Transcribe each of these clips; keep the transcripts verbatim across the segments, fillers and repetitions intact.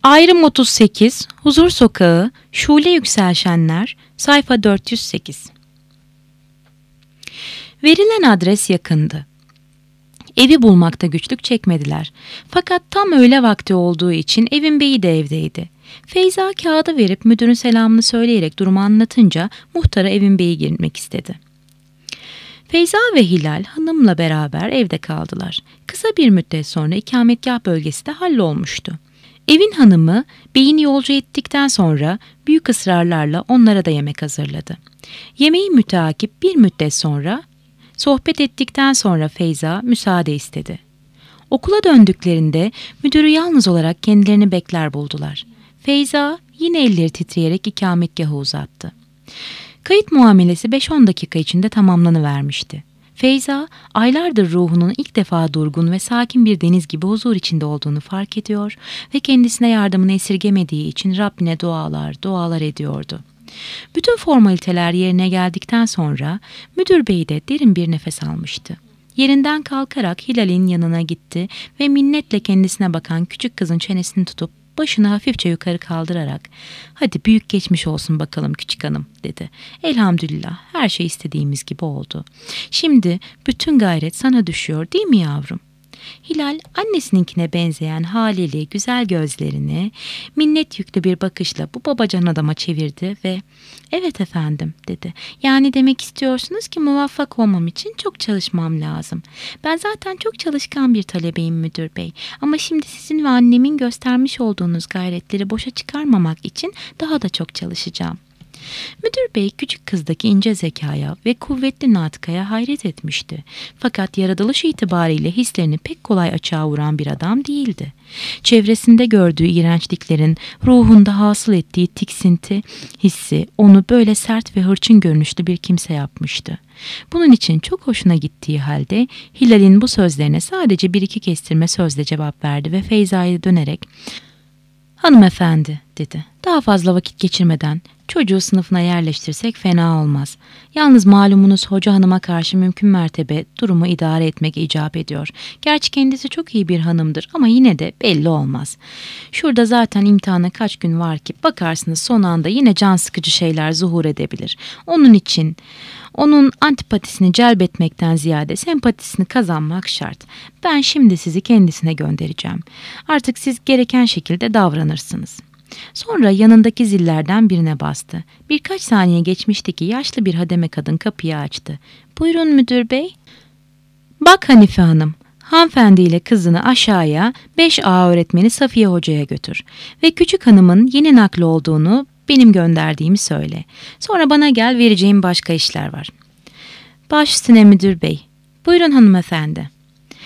Ayrım otuz sekiz, Huzur Sokağı, Şule Yükselşenler, sayfa dört yüz sekiz. Verilen adres yakındı. Evi bulmakta güçlük çekmediler. Fakat tam öğle vakti olduğu için evin beyi de evdeydi. Feyza kağıdı verip müdürün selamını söyleyerek durumu anlatınca muhtara evin beyi girmek istedi. Feyza ve Hilal hanımla beraber evde kaldılar. Kısa bir müddet sonra ikametgah bölgesi de hallolmuştu. Evin hanımı beyini yolcu ettikten sonra büyük ısrarlarla onlara da yemek hazırladı. Yemeği müteakip bir müddet sonra sohbet ettikten sonra Feyza müsaade istedi. Okula döndüklerinde müdürü yalnız olarak kendilerini bekler buldular. Feyza yine elleri titreyerek ikametgahı uzattı. Kayıt muamelesi beş on dakika içinde tamamlanıvermişti. Feyza aylardır ruhunun ilk defa durgun ve sakin bir deniz gibi huzur içinde olduğunu fark ediyor ve kendisine yardımını esirgemediği için Rabbine dualar, dualar ediyordu. Bütün formaliteler yerine geldikten sonra müdür bey de derin bir nefes almıştı. Yerinden kalkarak Hilal'in yanına gitti ve minnetle kendisine bakan küçük kızın çenesini tutup başını hafifçe yukarı kaldırarak "Hadi büyük geçmiş olsun bakalım küçük hanım," dedi. "Elhamdülillah her şey istediğimiz gibi oldu. Şimdi bütün gayret sana düşüyor değil mi yavrum?" Hilal annesininkine benzeyen haleli güzel gözlerini minnet yüklü bir bakışla bu babacan adama çevirdi ve "Evet efendim," dedi. "Yani demek istiyorsunuz ki muvaffak olmam için çok çalışmam lazım. Ben zaten çok çalışkan bir talebeyim müdür bey. Ama şimdi sizin ve annemin göstermiş olduğunuz gayretleri boşa çıkarmamak için daha da çok çalışacağım." Müdür bey küçük kızdaki ince zekaya ve kuvvetli natıkaya hayret etmişti. Fakat yaratılış itibariyle hislerini pek kolay açığa vuran bir adam değildi. Çevresinde gördüğü iğrençliklerin ruhunda hasıl ettiği tiksinti hissi onu böyle sert ve hırçın görünüşlü bir kimse yapmıştı. Bunun için çok hoşuna gittiği halde Hilal'in bu sözlerine sadece bir iki kestirme sözle cevap verdi ve Feyza'ya dönerek "Hanımefendi," dedi. "Daha fazla vakit geçirmeden çocuğu sınıfına yerleştirsek fena olmaz. Yalnız malumunuz hoca hanıma karşı mümkün mertebe durumu idare etmek icap ediyor. Gerçi kendisi çok iyi bir hanımdır ama yine de belli olmaz. Şurada zaten imtihana kaç gün var ki bakarsınız son anda yine can sıkıcı şeyler zuhur edebilir. Onun için onun antipatisini celbetmekten ziyade sempatisini kazanmak şart. Ben şimdi sizi kendisine göndereceğim. Artık siz gereken şekilde davranırsınız." Sonra yanındaki zillerden birine bastı. Birkaç saniye geçmişti ki yaşlı bir hademe kadın kapıyı açtı. "Buyurun müdür bey." "Bak Hanife Hanım, hanımefendiyle kızını aşağıya beş A öğretmeni Safiye Hoca'ya götür ve küçük hanımın yeni nakli olduğunu benim gönderdiğimi söyle. Sonra bana gel, vereceğim başka işler var." "Baş üstüne müdür bey. Buyurun hanımefendi."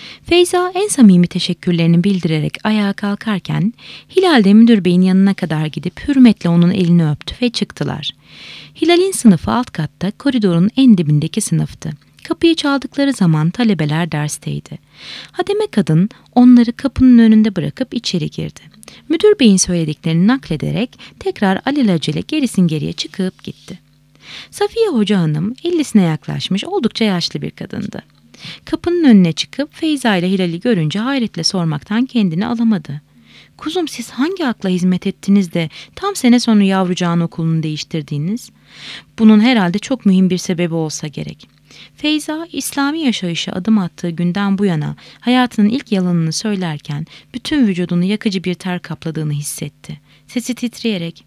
Feyza en samimi teşekkürlerini bildirerek ayağa kalkarken Hilal de müdür beyin yanına kadar gidip hürmetle onun elini öptü ve çıktılar. Hilal'in sınıfı alt katta koridorun en dibindeki sınıftı. Kapıyı çaldıkları zaman talebeler dersteydi. Hademe kadın onları kapının önünde bırakıp içeri girdi. Müdür beyin söylediklerini naklederek tekrar alelacele gerisin geriye çıkıp gitti. Safiye Hoca Hanım ellisine yaklaşmış oldukça yaşlı bir kadındı. Kapının önüne çıkıp Feyza ile Hilal'i görünce hayretle sormaktan kendini alamadı. "Kuzum, siz hangi akla hizmet ettiniz de tam sene sonu yavrucağın okulunu değiştirdiniz? Bunun herhalde çok mühim bir sebebi olsa gerek." Feyza, İslami yaşayışa adım attığı günden bu yana hayatının ilk yalanını söylerken bütün vücudunu yakıcı bir ter kapladığını hissetti. Sesi titreyerek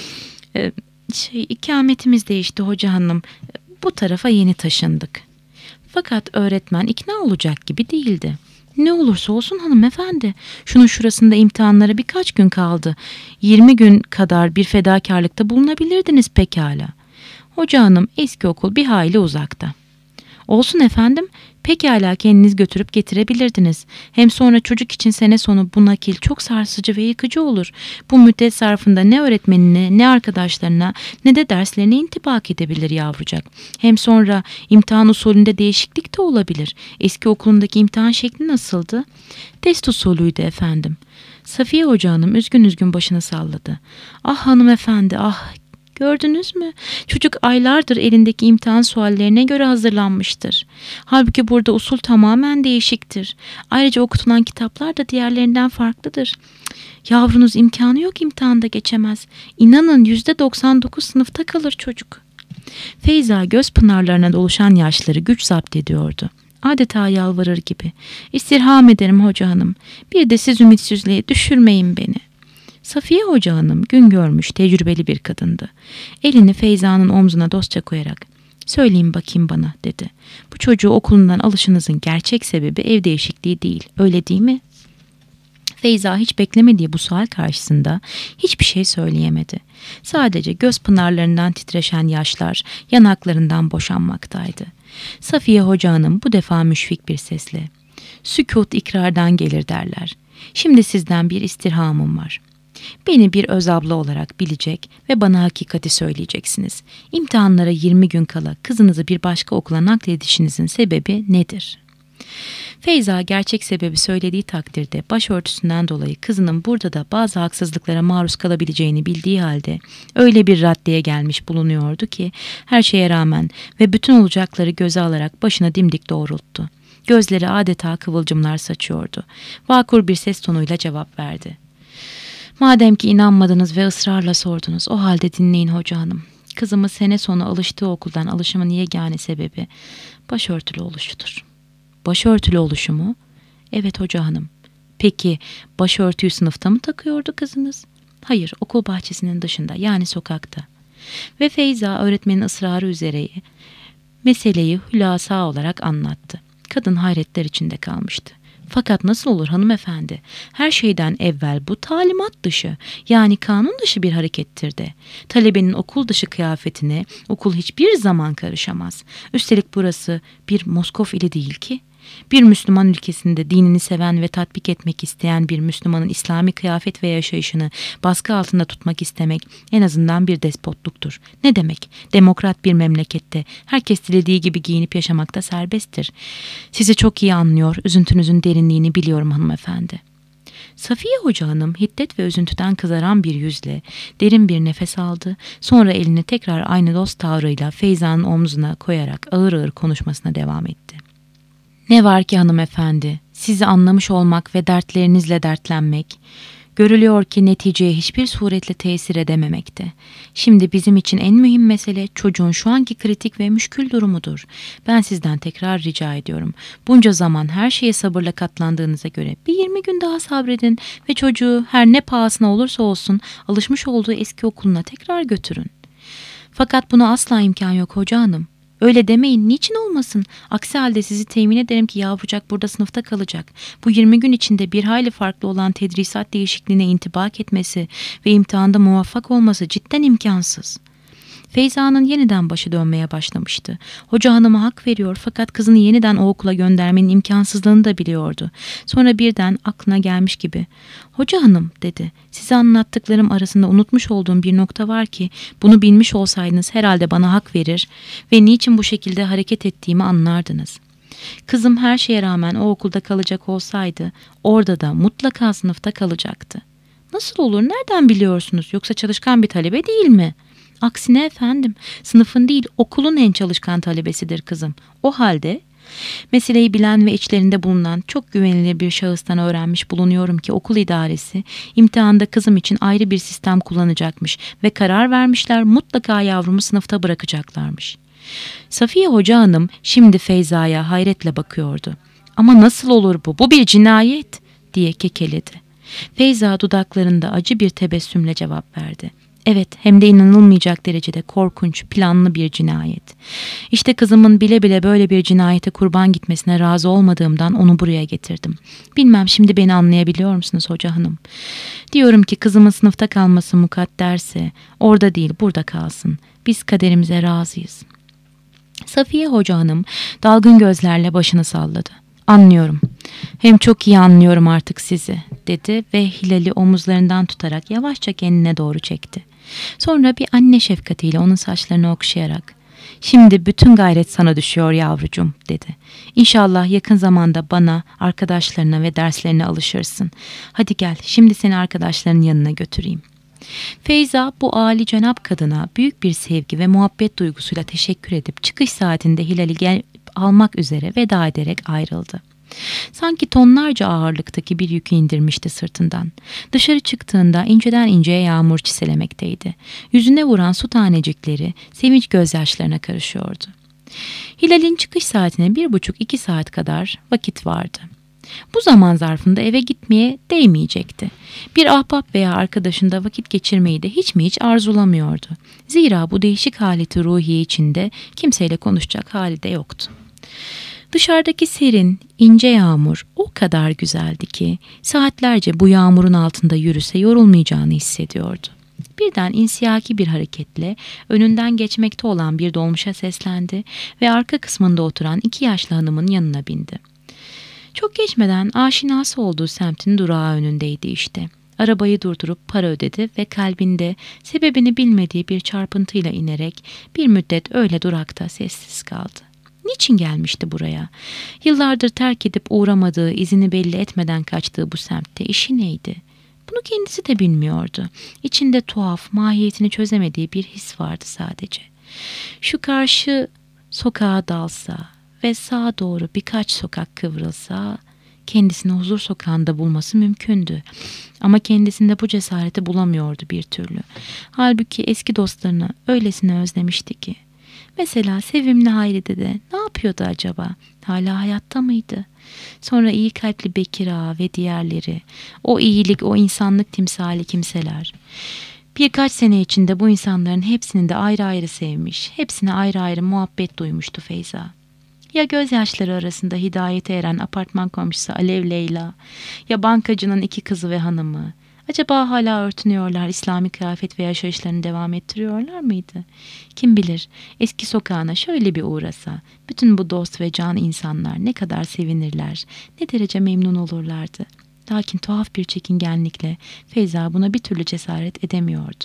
e, şey ikametimiz değişti hoca hanım, bu tarafa yeni taşındık." Fakat öğretmen ikna olacak gibi değildi. "Ne olursa olsun hanımefendi, şunun şurasında imtihanlara birkaç gün kaldı. yirmi gün kadar bir fedakarlıkta bulunabilirdiniz pekala." "Hoca hanım, eski okul bir hayli uzakta." "Olsun efendim, pekala kendiniz götürüp getirebilirdiniz. Hem sonra çocuk için sene sonu bu nakil çok sarsıcı ve yıkıcı olur. Bu müddet zarfında ne öğretmenine, ne arkadaşlarına, ne de derslerine intibak edebilir yavrucak. Hem sonra imtihan usulünde değişiklik de olabilir. Eski okulundaki imtihan şekli nasıldı?" "Test usulüydü efendim." Safiye Hoca Hanım üzgün üzgün başını salladı. "Ah hanımefendi, ah, Gördünüz mü? Çocuk aylardır elindeki imtihan suallerine göre hazırlanmıştır. Halbuki burada usul tamamen değişiktir. Ayrıca okutulan kitaplar da diğerlerinden farklıdır. Yavrunuz imkanı yok imtihanda geçemez. İnanın yüzde doksan dokuz sınıfta kalır çocuk. Feyza göz pınarlarına doluşan yaşları güç zapt ediyordu. Adeta yalvarır gibi. İstirham ederim hoca hanım. Bir de siz ümitsizliğe düşürmeyin beni. Safiye hoca hanım gün görmüş tecrübeli bir kadındı. Elini Feyza'nın omzuna dostça koyarak söyleyin bakayım bana dedi. Bu çocuğu okulundan alışınızın gerçek sebebi ev değişikliği değil, öyle değil mi? Feyza hiç beklemediği bu sual karşısında hiçbir şey söyleyemedi. Sadece göz pınarlarından titreşen yaşlar yanaklarından boşanmaktaydı. Safiye hoca hanım bu defa müşfik bir sesle "Sükût ikrardan gelir" derler. Şimdi sizden bir istirhamım var. Beni bir öz abla olarak bilecek ve bana hakikati söyleyeceksiniz. İmtihanlara yirmi gün kala kızınızı bir başka okula nakledişinizin sebebi nedir? Feyza gerçek sebebi söylediği takdirde başörtüsünden dolayı kızının burada da bazı haksızlıklara maruz kalabileceğini bildiği halde öyle bir raddeye gelmiş bulunuyordu ki her şeye rağmen ve bütün olacakları göze alarak başına dimdik doğrulttu. Gözleri adeta kıvılcımlar saçıyordu. Vakur bir ses tonuyla cevap verdi. Madem ki inanmadınız ve ısrarla sordunuz, o halde dinleyin hoca hanım. Kızımı sene sonu alıştığı okuldan alışımın yegane sebebi başörtülü oluşudur. Başörtülü oluşu mu? Evet hoca hanım. Peki başörtüyü sınıfta mı takıyordu kızınız? Hayır, okul bahçesinin dışında, yani sokakta. Ve Feyza öğretmenin ısrarı üzere meseleyi hülasa olarak anlattı. Kadın hayretler içinde kalmıştı. Fakat nasıl olur hanımefendi? Her şeyden evvel bu talimat dışı, yani kanun dışı bir harekettir de. Talebenin okul dışı kıyafetine okul hiçbir zaman karışamaz. Üstelik burası bir Moskov ili değil ki. Bir Müslüman ülkesinde dinini seven ve tatbik etmek isteyen bir Müslümanın İslami kıyafet ve yaşayışını baskı altında tutmak istemek en azından bir despotluktur. Ne demek? Demokrat bir memlekette herkes dilediği gibi giyinip yaşamakta serbesttir. Sizi çok iyi anlıyor, üzüntünüzün derinliğini biliyorum hanımefendi. Safiye hoca hanım hiddet ve üzüntüden kızaran bir yüzle derin bir nefes aldı. Sonra elini tekrar aynı dost tavrıyla Feyza'nın omzuna koyarak ağır ağır konuşmasına devam etti. Ne var ki hanımefendi, sizi anlamış olmak ve dertlerinizle dertlenmek, görülüyor ki neticeye hiçbir suretle tesir edememekte. Şimdi bizim için en mühim mesele çocuğun şu anki kritik ve müşkül durumudur. Ben sizden tekrar rica ediyorum. Bunca zaman her şeye sabırla katlandığınıza göre bir yirmi gün daha sabredin ve çocuğu her ne pahasına olursa olsun alışmış olduğu eski okuluna tekrar götürün. Fakat buna asla imkan yok hoca hanım. Öyle demeyin, niçin olmasın? Aksi halde sizi temin ederim ki yavrucak burada sınıfta kalacak. Bu yirmi gün içinde bir hayli farklı olan tedrisat değişikliğine intibak etmesi ve imtihanda muvaffak olması cidden imkansız. Feyza'nın yeniden başı dönmeye başlamıştı. Hoca hanıma hak veriyor fakat kızını yeniden o okula göndermenin imkansızlığını da biliyordu. Sonra birden aklına gelmiş gibi "Hoca hanım" dedi, "size anlattıklarım arasında unutmuş olduğum bir nokta var ki bunu bilmiş olsaydınız herhalde bana hak verir ve niçin bu şekilde hareket ettiğimi anlardınız. Kızım her şeye rağmen o okulda kalacak olsaydı orada da mutlaka sınıfta kalacaktı." "Nasıl olur, nereden biliyorsunuz, yoksa çalışkan bir talebe değil mi?" "Aksine efendim, sınıfın değil okulun en çalışkan talebesidir kızım. O halde meseleyi bilen ve içlerinde bulunan çok güvenilir bir şahıstan öğrenmiş bulunuyorum ki okul idaresi imtihanda kızım için ayrı bir sistem kullanacakmış ve karar vermişler, mutlaka yavrumu sınıfta bırakacaklarmış." Safiye hoca hanım şimdi Feyza'ya hayretle bakıyordu. "Ama nasıl olur bu? Bu bir cinayet!" diye kekeledi. Feyza dudaklarında acı bir tebessümle cevap verdi. "Evet, hem de inanılmayacak derecede korkunç, planlı bir cinayet. İşte kızımın bile bile böyle bir cinayete kurban gitmesine razı olmadığımdan onu buraya getirdim. Bilmem şimdi beni anlayabiliyor musunuz hoca hanım? Diyorum ki kızımın sınıfta kalması mukadderse orada değil burada kalsın. Biz kaderimize razıyız." Safiye hoca hanım dalgın gözlerle başını salladı. "Anlıyorum. Hem çok iyi anlıyorum artık sizi," dedi ve Hilal'i omuzlarından tutarak yavaşça kendine doğru çekti. Sonra bir anne şefkatiyle onun saçlarını okşayarak "Şimdi bütün gayret sana düşüyor yavrucuğum," dedi. "İnşallah yakın zamanda bana, arkadaşlarına ve derslerine alışırsın. Hadi gel, şimdi seni arkadaşlarının yanına götüreyim." Feyza bu âli cenap kadına büyük bir sevgi ve muhabbet duygusuyla teşekkür edip çıkış saatinde Hilal'i gel almak üzere veda ederek ayrıldı. Sanki tonlarca ağırlıktaki bir yükü indirmişti sırtından. Dışarı çıktığında inceden inceye yağmur çiselemekteydi. Yüzüne vuran su tanecikleri sevinç gözyaşlarına karışıyordu. Hilal'in çıkış saatine bir buçuk iki saat kadar vakit vardı. Bu zaman zarfında eve gitmeye değmeyecekti. Bir ahbap veya arkadaşında vakit geçirmeyi de hiç mi hiç arzulamıyordu. Zira bu değişik haleti ruhiye içinde kimseyle konuşacak hali de yoktu. Dışarıdaki serin, ince yağmur o kadar güzeldi ki saatlerce bu yağmurun altında yürüse yorulmayacağını hissediyordu. Birden insiyaki bir hareketle önünden geçmekte olan bir dolmuşa seslendi ve arka kısmında oturan iki yaşlı hanımın yanına bindi. Çok geçmeden aşinası olduğu semtin durağı önündeydi işte. Arabayı durdurup para ödedi ve kalbinde sebebini bilmediği bir çarpıntıyla inerek bir müddet öyle durakta sessiz kaldı. Niçin gelmişti buraya? Yıllardır terk edip uğramadığı, izini belli etmeden kaçtığı bu semtte işi neydi? Bunu kendisi de bilmiyordu. İçinde tuhaf, mahiyetini çözemediği bir his vardı sadece. Şu karşı sokağa dalsa ve sağa doğru birkaç sokak kıvrılsa kendisini huzur sokağında bulması mümkündü. Ama kendisinde bu cesareti bulamıyordu bir türlü. Halbuki eski dostlarını öylesine özlemişti ki. Mesela sevimli Hayri dede ne yapıyordu acaba? Hala hayatta mıydı? Sonra iyi kalpli Bekir Ağa ve diğerleri, o iyilik, o insanlık timsali kimseler. Birkaç sene içinde bu insanların hepsini de ayrı ayrı sevmiş, hepsine ayrı ayrı muhabbet duymuştu Feyza. Ya gözyaşları arasında hidayete eren apartman komşusu Alev Leyla, ya bankacının iki kızı ve hanımı. Acaba hala örtünüyorlar, İslami kıyafet ve yaşayışlarını devam ettiriyorlar mıydı? Kim bilir, eski sokağına şöyle bir uğrasa, bütün bu dost ve can insanlar ne kadar sevinirler, ne derece memnun olurlardı. Lakin tuhaf bir çekingenlikle Feyza buna bir türlü cesaret edemiyordu.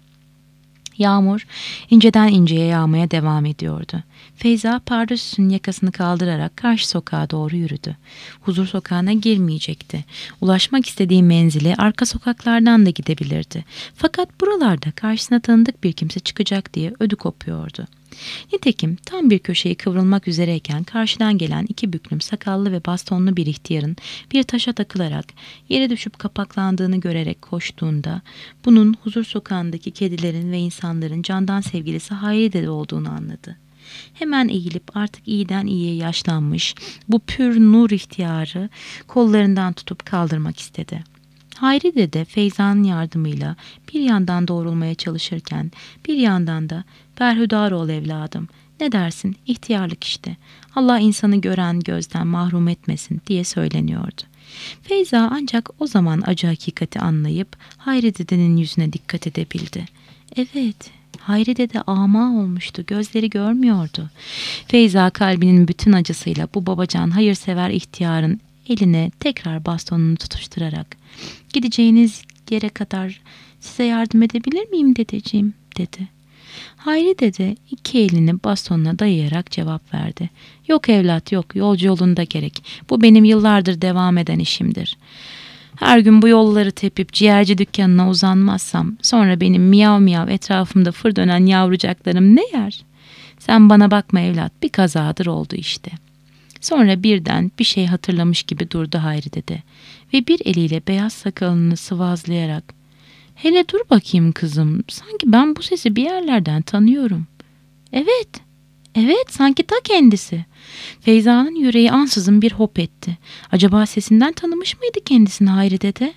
Yağmur inceden inceye yağmaya devam ediyordu. Feyza pardösünün yakasını kaldırarak karşı sokağa doğru yürüdü. Huzur sokağına girmeyecekti. Ulaşmak istediği menzile arka sokaklardan da gidebilirdi. Fakat buralarda karşısına tanıdık bir kimse çıkacak diye ödü kopuyordu. Nitekim tam bir köşeyi kıvrılmak üzereyken karşıdan gelen iki büklüm sakallı ve bastonlu bir ihtiyarın bir taşa takılarak yere düşüp kapaklandığını görerek koştuğunda bunun huzur sokağındaki kedilerin ve insanların candan sevgilisi Hayri dede olduğunu anladı. Hemen eğilip artık iyiden iyiye yaşlanmış bu pür nur ihtiyarı kollarından tutup kaldırmak istedi. Hayri dede Feyza'nın yardımıyla bir yandan doğrulmaya çalışırken bir yandan da "Berhudar ol evladım, ne dersin, ihtiyarlık işte, Allah insanı gören gözden mahrum etmesin" diye söyleniyordu. Feyza ancak o zaman acı hakikati anlayıp Hayri dedenin yüzüne dikkat edebildi. Evet, Hayri dede ama olmuştu, gözleri görmüyordu. Feyza kalbinin bütün acısıyla bu babacan hayırsever ihtiyarın eline tekrar bastonunu tutuşturarak "Gideceğiniz yere kadar size yardım edebilir miyim dedeciğim?" dedi. Hayri dede iki elini bastonuna dayayarak cevap verdi. "Yok evlat yok, yolcu yolunda gerek. Bu benim yıllardır devam eden işimdir. Her gün bu yolları tepip ciğerci dükkanına uzanmazsam sonra benim miyav miyav etrafımda fır dönen yavrucaklarım ne yer? Sen bana bakma evlat, bir kazadır oldu işte." Sonra birden bir şey hatırlamış gibi durdu Hayri dede ve bir eliyle beyaz sakalını sıvazlayarak "Hele dur bakayım kızım, sanki ben bu sesi bir yerlerden tanıyorum." Evet, evet sanki ta kendisi. Feyza'nın yüreği ansızın bir hop etti. Acaba sesinden tanımış mıydı kendisini Hayri dede?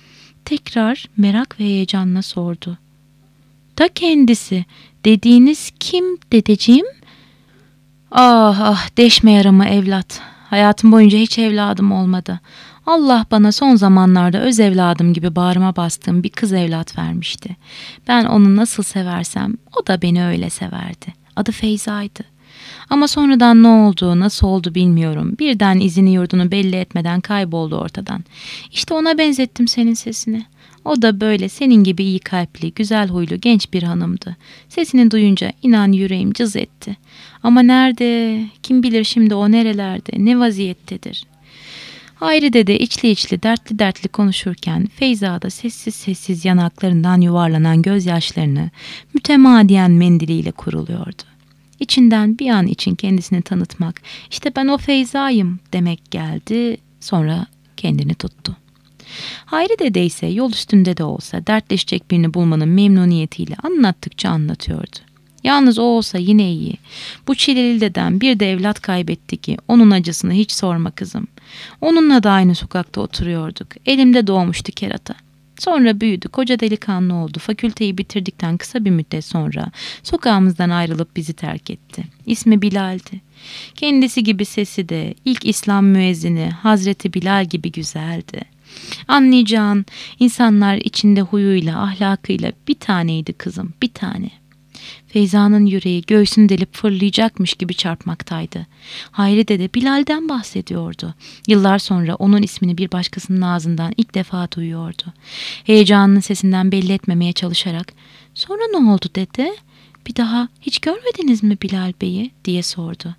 Tekrar merak ve heyecanla sordu. "Ta kendisi, dediğiniz kim dedeciğim?" "Ah ah deşme yaramı evlat. Hayatım boyunca hiç evladım olmadı. Allah bana son zamanlarda öz evladım gibi bağrıma bastığım bir kız evlat vermişti. Ben onu nasıl seversem o da beni öyle severdi. Adı Feyza'ydı. Ama sonradan ne oldu, nasıl oldu bilmiyorum. Birden izini yurdunu belli etmeden kayboldu ortadan. İşte ona benzettim senin sesini. O da böyle senin gibi iyi kalpli, güzel huylu genç bir hanımdı. Sesini duyunca inan yüreğim cız etti. Ama nerede, kim bilir şimdi o nerelerde, ne vaziyettedir." Hayri dede içli içli dertli dertli konuşurken Feyza da sessiz sessiz yanaklarından yuvarlanan gözyaşlarını mütemadiyen mendiliyle kuruluyordu. İçinden bir an için kendisini tanıtmak, işte ben o Feyza'yım demek geldi, sonra kendini tuttu. Hayri dede ise yol üstünde de olsa dertleşecek birini bulmanın memnuniyetiyle anlattıkça anlatıyordu. Yalnız o olsa yine iyi. Bu çileli dedem bir de evlat kaybetti ki onun acısını hiç sorma kızım. Onunla da aynı sokakta oturuyorduk. Elimde doğmuştu kerata. Sonra büyüdü, koca delikanlı oldu. Fakülteyi bitirdikten kısa bir müddet sonra sokağımızdan ayrılıp bizi terk etti. İsmi Bilal'di. Kendisi gibi sesi de ilk İslam müezzini Hazreti Bilal gibi güzeldi. Anlayacağın insanlar içinde huyuyla, ahlakıyla bir taneydi kızım, bir tane. Feyza'nın yüreği göğsünü delip fırlayacakmış gibi çarpmaktaydı. Hayri dede Bilal'den bahsediyordu. Yıllar sonra onun ismini bir başkasının ağzından ilk defa duyuyordu. Heyecanını sesinden belli etmemeye çalışarak "Sonra ne oldu dede? Bir daha hiç görmediniz mi Bilal Bey'i?" diye sordu.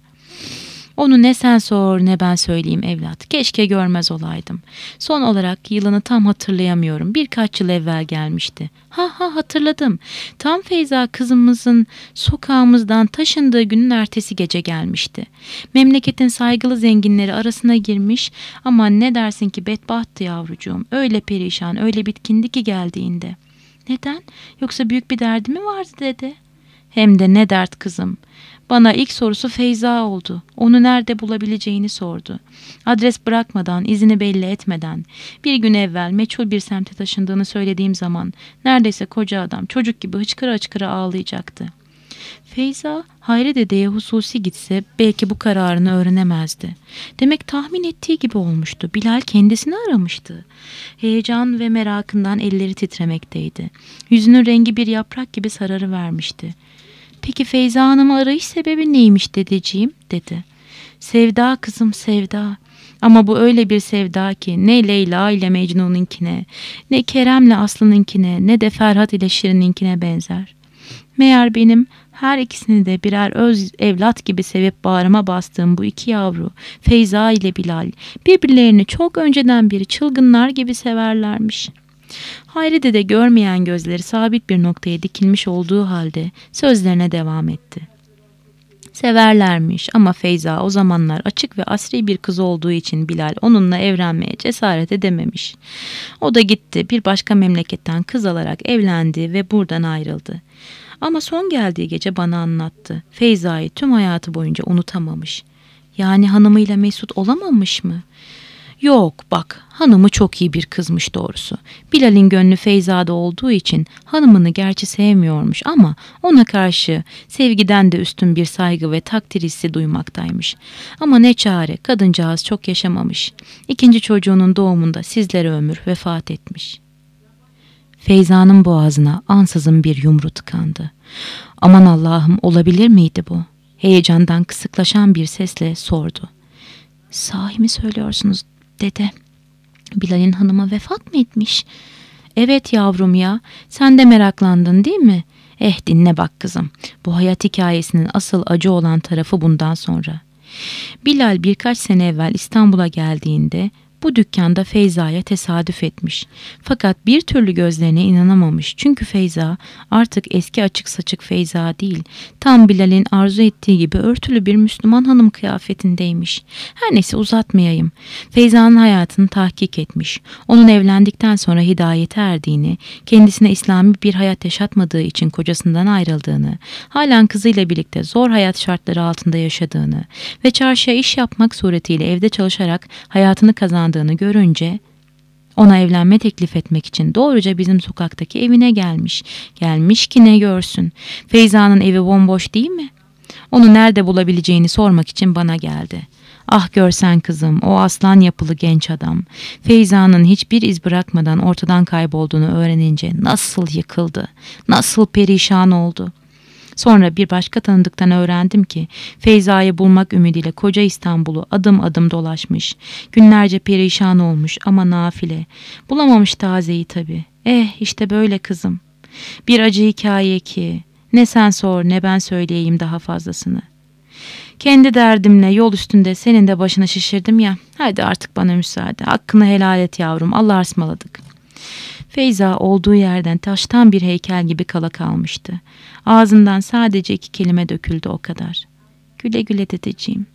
"Onu ne sen sor ne ben söyleyeyim evlat. Keşke görmez olaydım. Son olarak yılını tam hatırlayamıyorum. Birkaç yıl evvel gelmişti." "Ha ha hatırladım. Tam Feyza kızımızın sokağımızdan taşındığı günün ertesi gece gelmişti. Memleketin saygılı zenginleri arasına girmiş ama ne dersin ki bedbahttı yavrucuğum. Öyle perişan, öyle bitkindi ki geldiğinde." "Neden? Yoksa büyük bir derdi mi vardı dede?" "Hem de ne dert kızım. Bana ilk sorusu Feyza oldu. Onu nerede bulabileceğini sordu. Adres bırakmadan, izini belli etmeden, bir gün evvel meçhul bir semte taşındığını söylediğim zaman neredeyse koca adam çocuk gibi hıçkıra hıçkıra ağlayacaktı. Feyza, Hayri dedeye hususi gitse belki bu kararını öğrenemezdi. Demek tahmin ettiği gibi olmuştu. Bilal kendisini aramıştı. Heyecan ve merakından elleri titremekteydi. Yüzünün rengi bir yaprak gibi sararıvermişti. "Peki Feyza Hanım'ı arayış sebebi neymiş dedeciğim?" dedi. "Sevda kızım, sevda. Ama bu öyle bir sevda ki ne Leyla ile Mecnun'unkine, ne Kerem'le Aslı'nınkine, ne de Ferhat ile Şirin'inkine benzer. Meğer benim her ikisini de birer öz evlat gibi sevip bağrıma bastığım bu iki yavru, Feyza ile Bilal, birbirlerini çok önceden beri çılgınlar gibi severlermiş." Hayri dede görmeyen gözleri sabit bir noktaya dikilmiş olduğu halde sözlerine devam etti. Severlermiş ama Feyza o zamanlar açık ve asri bir kız olduğu için Bilal onunla evlenmeye cesaret edememiş. O da gitti bir başka memleketten kız alarak evlendi ve buradan ayrıldı. Ama son geldiği gece bana anlattı. Feyza'yı tüm hayatı boyunca unutamamış. Yani hanımıyla mesut olamamış mı? Yok bak, hanımı çok iyi bir kızmış doğrusu. Bilal'in gönlü Feyza'da olduğu için hanımını gerçi sevmiyormuş ama ona karşı sevgiden de üstün bir saygı ve takdir hissi duymaktaymış. Ama ne çare, kadıncağız çok yaşamamış. İkinci çocuğunun doğumunda sizlere ömür vefat etmiş. Feyza'nın boğazına ansızın bir yumru tıkandı. Aman Allah'ım, olabilir miydi bu? Heyecandan kısıklaşan bir sesle sordu. Sahi mi söylüyorsunuz dede? Bilal'in hanımı vefat mı etmiş? Evet yavrum ya, sen de meraklandın değil mi? Eh dinle bak kızım, bu hayat hikayesinin asıl acı olan tarafı bundan sonra. Bilal birkaç sene evvel İstanbul'a geldiğinde bu dükkanda Feyza'ya tesadüf etmiş. Fakat bir türlü gözlerine inanamamış. Çünkü Feyza artık eski açık saçık Feyza değil, tam Bilal'in arzu ettiği gibi örtülü bir Müslüman hanım kıyafetindeymiş. Her neyse uzatmayayım. Feyza'nın hayatını tahkik etmiş. Onun evlendikten sonra hidayete erdiğini, kendisine İslami bir hayat yaşatmadığı için kocasından ayrıldığını, halen kızıyla birlikte zor hayat şartları altında yaşadığını ve çarşıya iş yapmak suretiyle evde çalışarak hayatını kazandığını görünce ona evlenme teklif etmek için doğruca bizim sokaktaki evine gelmiş. Gelmiş ki ne görsün. Feyza'nın evi bomboş değil mi? Onu nerede bulabileceğini sormak için bana geldi. Ah görsen kızım, o aslan yapılı genç adam Feyza'nın hiçbir iz bırakmadan ortadan kaybolduğunu öğrenince nasıl yıkıldı, nasıl perişan oldu. Sonra bir başka tanıdıktan öğrendim ki Feyza'yı bulmak ümidiyle koca İstanbul'u adım adım dolaşmış. Günlerce perişan olmuş ama nafile. Bulamamış tazeyi tabii. Eh işte böyle kızım. Bir acı hikaye ki ne sen sor ne ben söyleyeyim daha fazlasını. Kendi derdimle yol üstünde senin de başına şişirdim ya. Hadi artık bana müsaade. Hakkını helal et yavrum. Allah'a ısmarladık. Feyza olduğu yerden taştan bir heykel gibi kala kalmıştı. Ağzından sadece iki kelime döküldü, o kadar. Güle güle dedeciğim.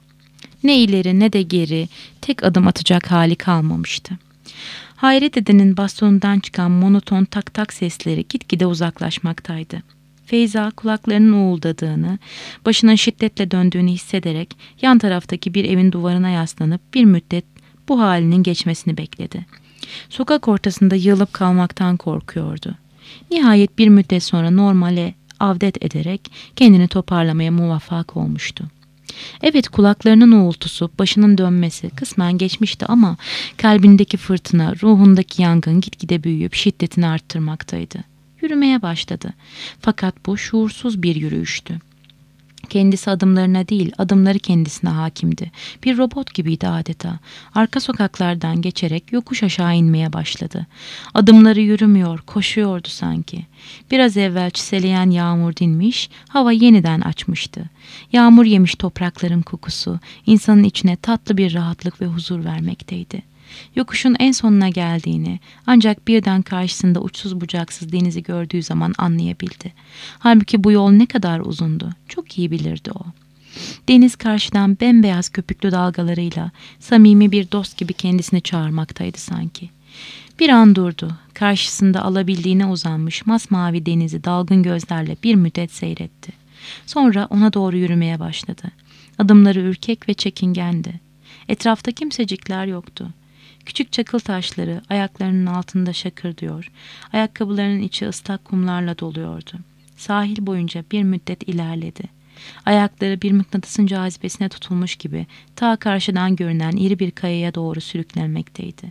Ne ileri ne de geri tek adım atacak hali kalmamıştı. Hayri dedenin bastonundan çıkan monoton tak tak sesleri gitgide uzaklaşmaktaydı. Feyza kulaklarının uğuldadığını, başının şiddetle döndüğünü hissederek yan taraftaki bir evin duvarına yaslanıp bir müddet bu halinin geçmesini bekledi. Sokak ortasında yığılıp kalmaktan korkuyordu. Nihayet bir müddet sonra normale avdet ederek kendini toparlamaya muvaffak olmuştu. Evet, kulaklarının uğultusu, başının dönmesi kısmen geçmişti ama kalbindeki fırtına, ruhundaki yangın gitgide büyüyüp şiddetini arttırmaktaydı. Yürümeye başladı. Fakat bu şuursuz bir yürüyüştü. Kendisi adımlarına değil, adımları kendisine hakimdi. Bir robot gibiydi adeta. Arka sokaklardan geçerek yokuş aşağı inmeye başladı. Adımları yürümüyor, koşuyordu sanki. Biraz evvel çiseleyen yağmur dinmiş, hava yeniden açmıştı. Yağmur yemiş toprakların kokusu, insanın içine tatlı bir rahatlık ve huzur vermekteydi. Yokuşun en sonuna geldiğini, ancak birden karşısında uçsuz bucaksız denizi gördüğü zaman anlayabildi. Halbuki bu yol ne kadar uzundu, çok iyi bilirdi o. Deniz karşıdan bembeyaz köpüklü dalgalarıyla samimi bir dost gibi kendisini çağırmaktaydı sanki. Bir an durdu, karşısında alabildiğine uzanmış masmavi denizi dalgın gözlerle bir müddet seyretti. Sonra ona doğru yürümeye başladı. Adımları ürkek ve çekingendi. Etrafta kimsecikler yoktu. Küçük çakıl taşları ayaklarının altında şakırdıyor, ayakkabılarının içi ıslak kumlarla doluyordu. Sahil boyunca bir müddet ilerledi. Ayakları bir mıknatısın cazibesine tutulmuş gibi ta karşıdan görünen iri bir kayaya doğru sürüklenmekteydi.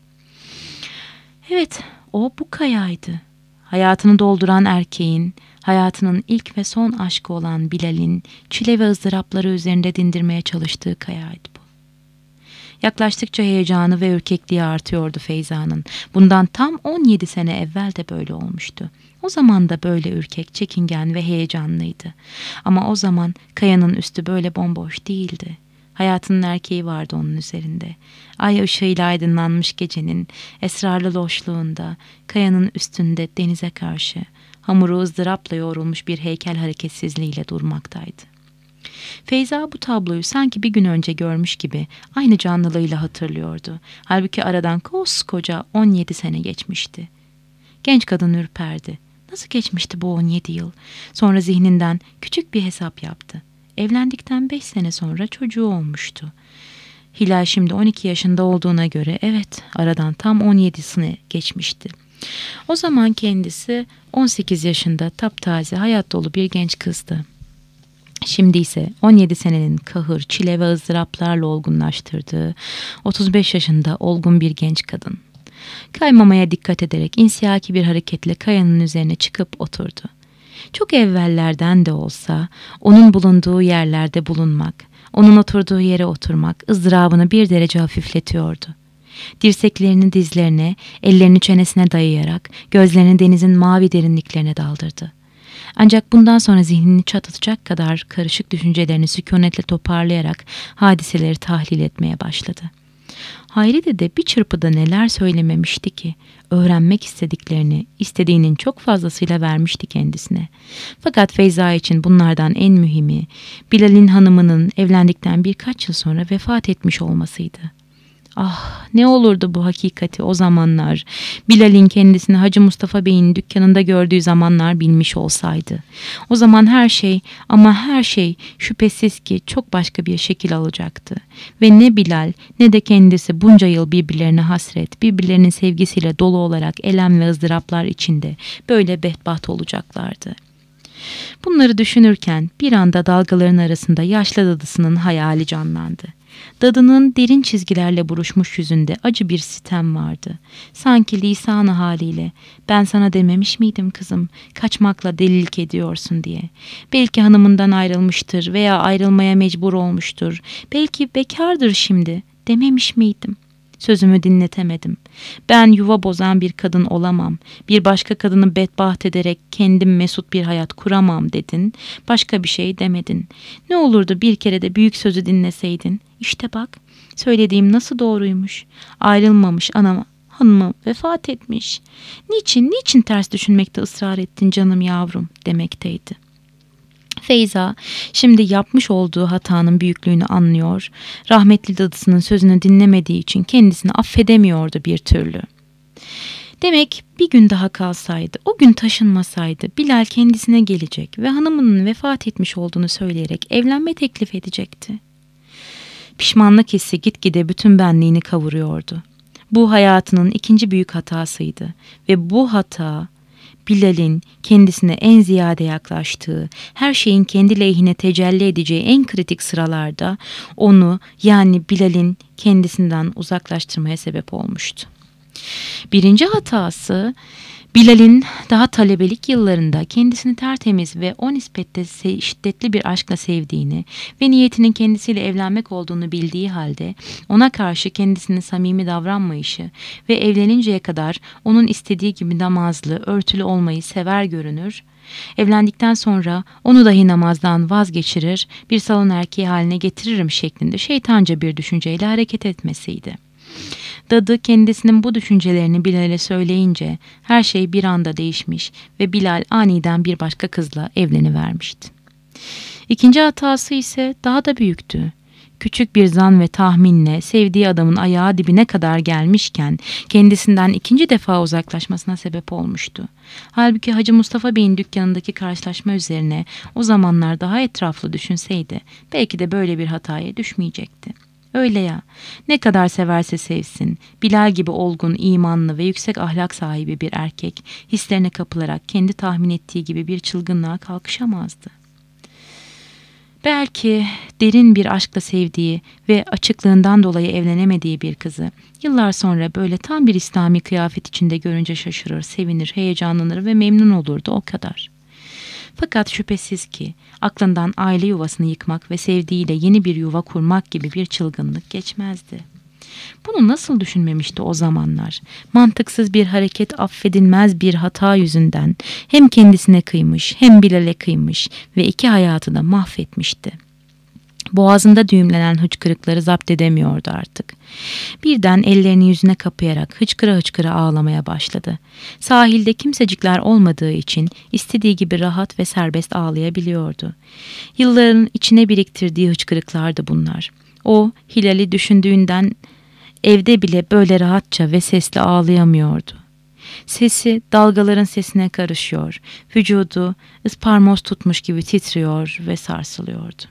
Evet, o bu kayaydı. Hayatını dolduran erkeğin, hayatının ilk ve son aşkı olan Bilal'in çile ve ızdırapları üzerinde dindirmeye çalıştığı kayaydı bu. Yaklaştıkça heyecanı ve ürkekliği artıyordu Feyza'nın. Bundan tam on yedi sene evvel de böyle olmuştu. O zaman da böyle ürkek, çekingen ve heyecanlıydı. Ama o zaman kayanın üstü böyle bomboş değildi. Hayatının erkeği vardı onun üzerinde. Ay ışığıyla aydınlanmış gecenin esrarlı loşluğunda, kayanın üstünde denize karşı, hamuru ızdırapla yoğrulmuş bir heykel hareketsizliğiyle durmaktaydı. Feyza bu tabloyu sanki bir gün önce görmüş gibi aynı canlılığıyla hatırlıyordu. Halbuki aradan koskoca on yedi sene geçmişti. Genç kadın ürperdi. Nasıl geçmişti bu on yedi yıl? Sonra zihninden küçük bir hesap yaptı. Evlendikten beş sene sonra çocuğu olmuştu. Hilal şimdi on iki yaşında olduğuna göre evet, aradan tam on yedi sene geçmişti. O zaman kendisi on sekiz yaşında taptaze, hayat dolu bir genç kızdı. Şimdi ise on yedi senenin kahır, çile ve ızdıraplarla olgunlaştırdığı otuz beş yaşında olgun bir genç kadın. Kaymamaya dikkat ederek insiyaki bir hareketle kayanın üzerine çıkıp oturdu. Çok evvellerden de olsa onun bulunduğu yerlerde bulunmak, onun oturduğu yere oturmak ızdırabını bir derece hafifletiyordu. Dirseklerini dizlerine, ellerini çenesine dayayarak gözlerini denizin mavi derinliklerine daldırdı. Ancak bundan sonra zihnini çatlatacak kadar karışık düşüncelerini sükunetle toparlayarak hadiseleri tahlil etmeye başladı. Hayri dede bir çırpıda neler söylememişti ki, öğrenmek istediklerini istediğinin çok fazlasıyla vermişti kendisine. Fakat Feyza için bunlardan en mühimi Bilal'in hanımının evlendikten birkaç yıl sonra vefat etmiş olmasıydı. Ah, ne olurdu bu hakikati o zamanlar, Bilal'in kendisini Hacı Mustafa Bey'in dükkanında gördüğü zamanlar bilmiş olsaydı. O zaman her şey, ama her şey şüphesiz ki çok başka bir şekil alacaktı. Ve ne Bilal ne de kendisi bunca yıl birbirlerine hasret, birbirlerinin sevgisiyle dolu olarak elem ve ızdıraplar içinde böyle bedbaht olacaklardı. Bunları düşünürken bir anda dalgaların arasında yaşlı dadısının hayali canlandı. Dadının derin çizgilerle buruşmuş yüzünde acı bir sitem vardı. Sanki lisanı haliyle ben sana dememiş miydim kızım, kaçmakla delilik ediyorsun diye. Belki hanımından ayrılmıştır veya ayrılmaya mecbur olmuştur. Belki bekardır şimdi, dememiş miydim? Sözümü dinletemedim. Ben yuva bozan bir kadın olamam. Bir başka kadını bedbaht ederek kendim mesut bir hayat kuramam dedin. Başka bir şey demedin. Ne olurdu bir kere de büyük sözü dinleseydin. İşte bak, söylediğim nasıl doğruymuş. Ayrılmamış anam, hanımı vefat etmiş. Niçin, niçin ters düşünmekte ısrar ettin canım yavrum demekteydi. Feyza şimdi yapmış olduğu hatanın büyüklüğünü anlıyor, rahmetli dadısının sözünü dinlemediği için kendisini affedemiyordu bir türlü. Demek bir gün daha kalsaydı, o gün taşınmasaydı Bilal kendisine gelecek ve hanımının vefat etmiş olduğunu söyleyerek evlenme teklif edecekti. Pişmanlık hissi gitgide bütün benliğini kavuruyordu. Bu hayatının ikinci büyük hatasıydı ve bu hata Bilal'in kendisine en ziyade yaklaştığı, her şeyin kendi lehine tecelli edeceği en kritik sıralarda onu, yani Bilal'in kendisinden uzaklaştırmaya sebep olmuştu. Birinci hatası, Bilal'in daha talebelik yıllarında kendisini tertemiz ve o nispette şiddetli bir aşkla sevdiğini ve niyetinin kendisiyle evlenmek olduğunu bildiği halde ona karşı kendisine samimi davranmayışı ve evleninceye kadar onun istediği gibi namazlı, örtülü olmayı sever görünür, evlendikten sonra onu dahi namazdan vazgeçirir, bir salon erkeği haline getiririm şeklinde şeytanca bir düşünceyle hareket etmesiydi. Dadı kendisinin bu düşüncelerini Bilal'e söyleyince her şey bir anda değişmiş ve Bilal aniden bir başka kızla evlenivermişti. İkinci hatası ise daha da büyüktü. Küçük bir zan ve tahminle sevdiği adamın ayağı dibine kadar gelmişken kendisinden ikinci defa uzaklaşmasına sebep olmuştu. Halbuki Hacı Mustafa Bey'in dükkanındaki karşılaşma üzerine o zamanlar daha etraflı düşünseydi belki de böyle bir hataya düşmeyecekti. Öyle ya, ne kadar severse sevsin, Bilal gibi olgun, imanlı ve yüksek ahlak sahibi bir erkek hislerine kapılarak kendi tahmin ettiği gibi bir çılgınlığa kalkışamazdı. Belki derin bir aşkla sevdiği ve açıklığından dolayı evlenemediği bir kızı yıllar sonra böyle tam bir İslami kıyafet içinde görünce şaşırır, sevinir, heyecanlanır ve memnun olurdu, o kadar. Fakat şüphesiz ki aklından aile yuvasını yıkmak ve sevdiğiyle yeni bir yuva kurmak gibi bir çılgınlık geçmezdi. Bunu nasıl düşünmemişti o zamanlar? Mantıksız bir hareket, affedilmez bir hata yüzünden hem kendisine kıymış hem Bilal'e kıymış ve iki hayatı da mahvetmişti. Boğazında düğümlenen hıçkırıkları zapt edemiyordu artık. Birden ellerini yüzüne kapayarak hıçkıra hıçkıra ağlamaya başladı. Sahilde kimsecikler olmadığı için istediği gibi rahat ve serbest ağlayabiliyordu. Yılların içine biriktirdiği hıçkırıklardı bunlar. O, Hilal'i düşündüğünden evde bile böyle rahatça ve sesli ağlayamıyordu. Sesi dalgaların sesine karışıyor, vücudu ısparmoz tutmuş gibi titriyor ve sarsılıyordu.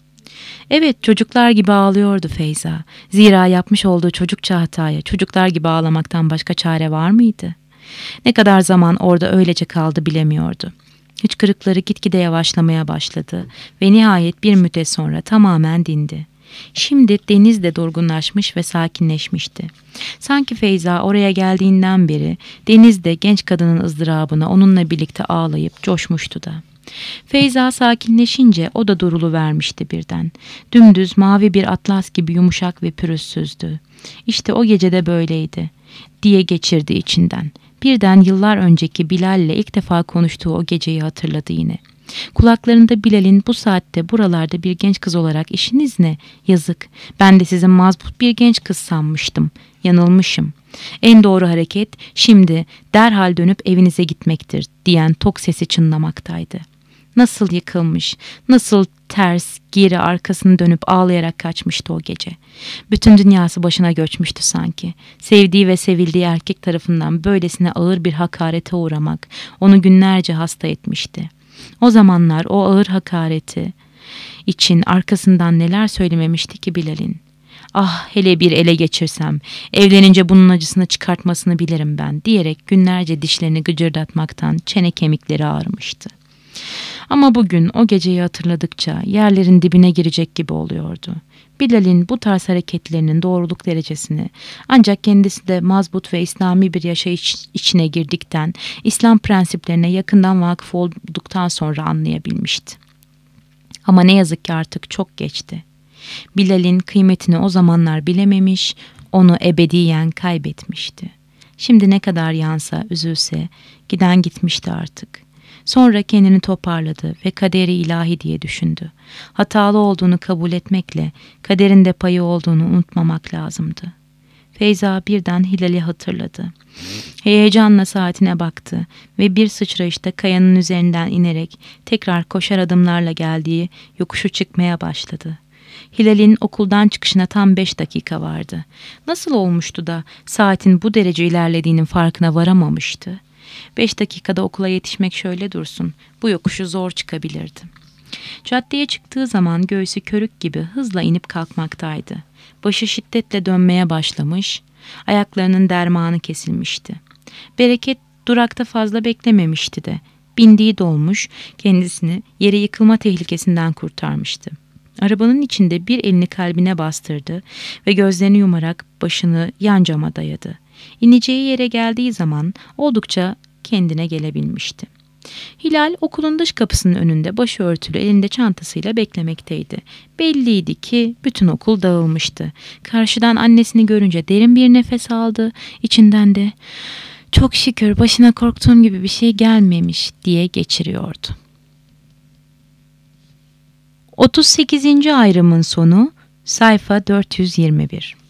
Evet, çocuklar gibi ağlıyordu Feyza. Zira yapmış olduğu çocukça hataya çocuklar gibi ağlamaktan başka çare var mıydı? Ne kadar zaman orada öylece kaldı bilemiyordu. Hıçkırıkları gitgide yavaşlamaya başladı ve nihayet bir müddet sonra tamamen dindi. Şimdi deniz de durgunlaşmış ve sakinleşmişti. Sanki Feyza oraya geldiğinden beri deniz de genç kadının ızdırabına onunla birlikte ağlayıp coşmuştu da. Feyza sakinleşince o da duruluvermişti birden. Dümdüz mavi bir atlas gibi yumuşak ve pürüzsüzdü. İşte o gece de böyleydi diye geçirdi içinden. Birden yıllar önceki Bilal'le ilk defa konuştuğu o geceyi hatırladı yine. Kulaklarında Bilal'in bu saatte buralarda bir genç kız olarak işiniz ne? Yazık. Ben de sizi mazbut bir genç kız sanmıştım. Yanılmışım. En doğru hareket şimdi derhal dönüp evinize gitmektir diyen tok sesi çınlamaktaydı. Nasıl yıkılmış, nasıl ters, geri arkasını dönüp ağlayarak kaçmıştı o gece. Bütün dünyası başına göçmüştü sanki. Sevdiği ve sevildiği erkek tarafından böylesine ağır bir hakarete uğramak onu günlerce hasta etmişti. O zamanlar o ağır hakareti için arkasından neler söylememişti ki Bilal'in. Ah, hele bir ele geçirsem, evlenince bunun acısını çıkartmasını bilirim ben diyerek günlerce dişlerini gıcırdatmaktan çene kemikleri ağrımıştı. Ama bugün o geceyi hatırladıkça yerlerin dibine girecek gibi oluyordu. Bilal'in bu tarz hareketlerinin doğruluk derecesini ancak kendisi de mazbut ve İslami bir yaşayış içine girdikten, İslam prensiplerine yakından vakıf olduktan sonra anlayabilmişti. Ama ne yazık ki artık çok geçti. Bilal'in kıymetini o zamanlar bilememiş, onu ebediyen kaybetmişti. Şimdi ne kadar yansa, üzülse, giden gitmişti artık. Sonra kendini toparladı ve kaderi ilahi diye düşündü. Hatalı olduğunu kabul etmekle kaderin de payı olduğunu unutmamak lazımdı. Feyza birden Hilal'i hatırladı. Heyecanla saatine baktı ve bir sıçrayışta kayanın üzerinden inerek tekrar koşar adımlarla geldiği yokuşu çıkmaya başladı. Hilal'in okuldan çıkışına tam beş dakika vardı. Nasıl olmuştu da saatin bu derece ilerlediğinin farkına varamamıştı? Beş dakikada okula yetişmek şöyle dursun, bu yokuşu zor çıkabilirdi. Caddeye çıktığı zaman göğsü körük gibi hızla inip kalkmaktaydı. Başı şiddetle dönmeye başlamış, ayaklarının dermanı kesilmişti. Bereket durakta fazla beklememişti de, bindiği dolmuş kendisini yere yıkılma tehlikesinden kurtarmıştı. Arabanın içinde bir elini kalbine bastırdı ve gözlerini yumarak başını yan cama dayadı. İneceği yere geldiği zaman oldukça kendine gelebilmişti. Hilal okulun dış kapısının önünde başörtülü elinde çantasıyla beklemekteydi. Belliydi ki bütün okul dağılmıştı. Karşıdan annesini görünce derin bir nefes aldı. İçinden de "Çok şükür başına korktuğum gibi bir şey gelmemiş" diye geçiriyordu. otuz sekizinci ayrımın sonu, sayfa dört yüz yirmi bir.